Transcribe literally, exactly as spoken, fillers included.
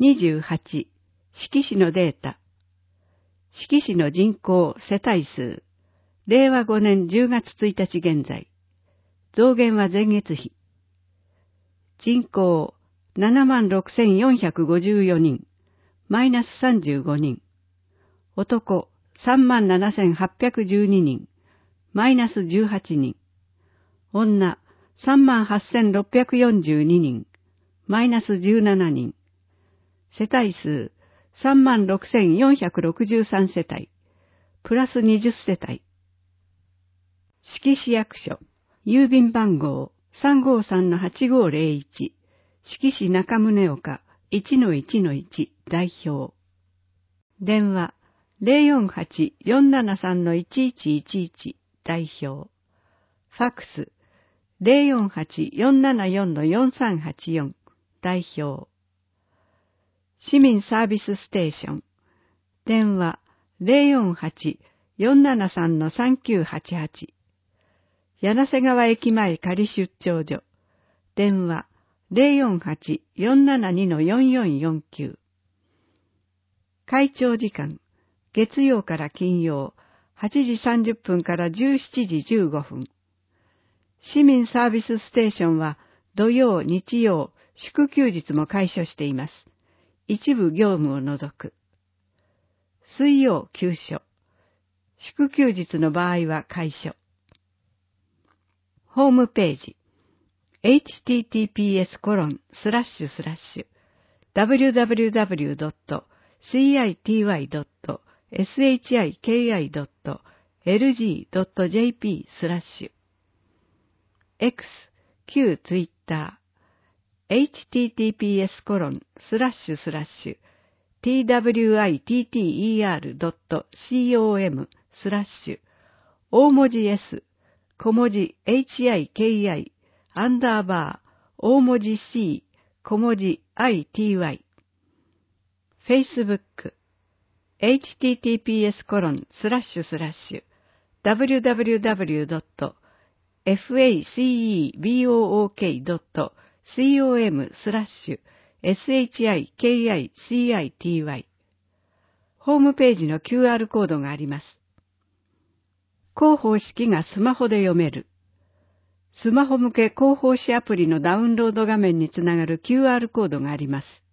にじゅうはち、志木市のデータ。志木市の人口世帯数、れいわごねんじゅうがつついたち現在。増減は前月比。人口ななまんろくせんよんひゃくごじゅうよにん、マイナスさんじゅうごにん。男さんまんななせんはっぴゃくじゅうににん、マイナスじゅうはちにん。女さんまんはっせんろっぴゃくよんじゅうににん、マイナスじゅうななにん。世帯数さんまんろくせんよんひゃくろくじゅうさん世帯、プラスにじゅっせたい。志木市役所、郵便番号 さんごさんのはちごーぜろいち、志木市中宗岡 いちのいちのいち 代表。電話 ゼロよんはちよんななさんのいちいちいちいち 代表。ファックス ゼロよんはちよんななよんのよんさんはちよん 代表。市民サービスステーション。電話 ゼロよんはちよんななさんのさんきゅうはちはち。柳瀬川駅前仮出張所。電話 ゼロよんはちよんななにのよんよんよんきゅう。会長時間、月曜から金曜、はちじさんじゅっぷんからじゅうしちじじゅうごふん。市民サービスステーションは土曜、日曜、祝休日も開所しています。一部業務を除く。水曜休所。祝休日の場合は開所。ホームページ。エイチティーティーピーエスコロンスラッシュスラッシュダブリューダブリューダブリュードットシーアイティーワイドットエスエイチアイケーアイドットエルジードットジェーピースラッシュ X、旧ツイッター エイチティーティーピーエスコロンスラッシュスラッシュ ティーダブリューアイティーティーイーアールドットコム スラッシュ大文字 S、小文字 エイチアイケーアイ、アンダーバー、大文字 C、小文字 アイティーワイ。Facebook、エイチティーティーピーエスコロンスラッシュスラッシュダブリューダブリューダブリュードットファクボークドットコム スラッシュ シャキ。ホームページの キューアール コードがあります。広報式がスマホで読める。スマホ向け広報誌アプリのダウンロード画面につながる キューアール コードがあります。